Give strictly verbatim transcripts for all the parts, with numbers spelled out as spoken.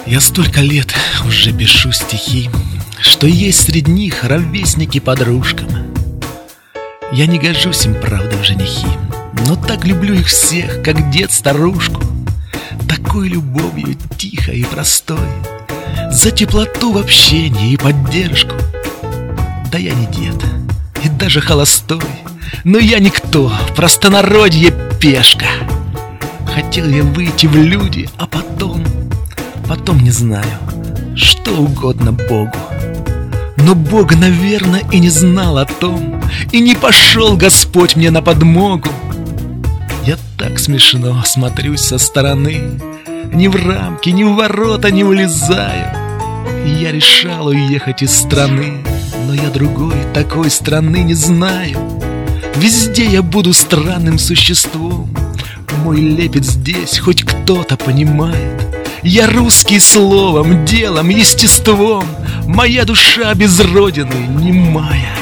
Я столько лет уже пишу стихи, что есть среди них ровесники подружкам. Я не гожусь им, правда, в женихи, но так люблю их всех, как дед старушку. Такой любовью тихой и простой, за теплоту в общении и поддержку. Да я не дед, и даже холостой, но я никто, простонародье пешка. Хотел я выйти в люди, а потом, потом не знаю, что угодно Богу. Но Бог, наверное, и не знал о том, и не пошел Господь мне на подмогу. Я так смешно смотрюсь со стороны, ни в рамки, ни в ворота не влезаю. И я решал уехать из страны, но я другой такой страны не знаю. Везде я буду странным существом, мой лепет здесь хоть кто-то понимает. Я русский словом, делом, естеством, моя душа без родины немая.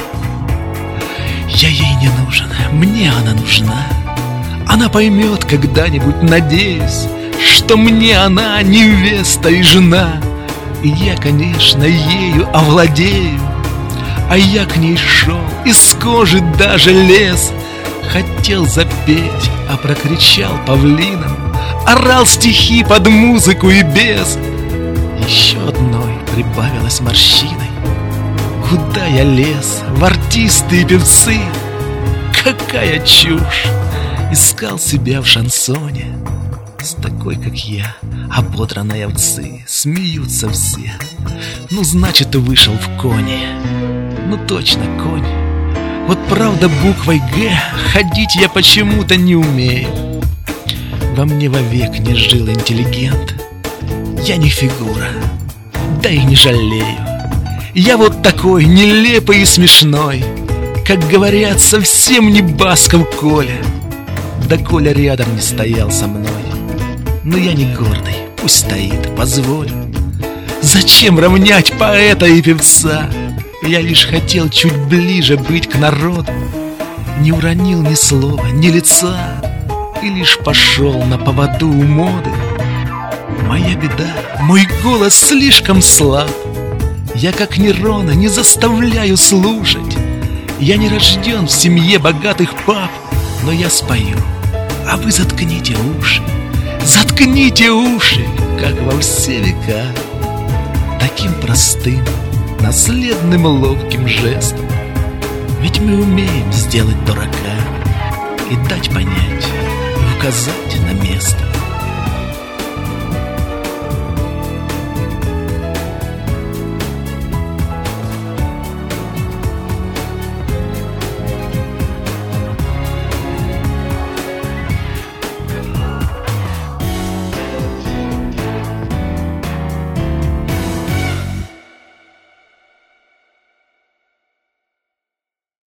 Я ей не нужен, мне она нужна. Она поймет когда-нибудь, надеюсь, что мне она невеста и жена. И я, конечно, ею овладею. А я к ней шел, из кожи даже лез. Хотел запеть, а прокричал павлином, орал стихи под музыку и без. Еще одной прибавилось морщиной. Куда я лез, в артисты и певцы? Какая чушь! Искал себя в шансоне. С такой, как я, ободранной овцы смеются все. Ну, значит, вышел в кони. Ну, точно, конь. Вот правда буквой «Г» ходить я почему-то не умею. Во мне вовек не жил интеллигент. Я не фигура, да и не жалею. Я вот такой нелепый и смешной, как говорят, совсем не Басков Коля. Да Коля рядом не стоял со мной. Но я не гордый, пусть стоит, позволю. Зачем равнять поэта и певца? Я лишь хотел чуть ближе быть к народу. Не уронил ни слова, ни лица, и лишь пошел на поводу у моды. Моя беда, мой голос слишком слаб. Я, как Нерона, не заставляю слушать. Я не рожден в семье богатых пап, но я спою, а вы заткните уши. Заткните уши, как во все века. Таким простым, наследным, ловким жестом. Ведь мы умеем сделать дурака и дать понять, и указать на место.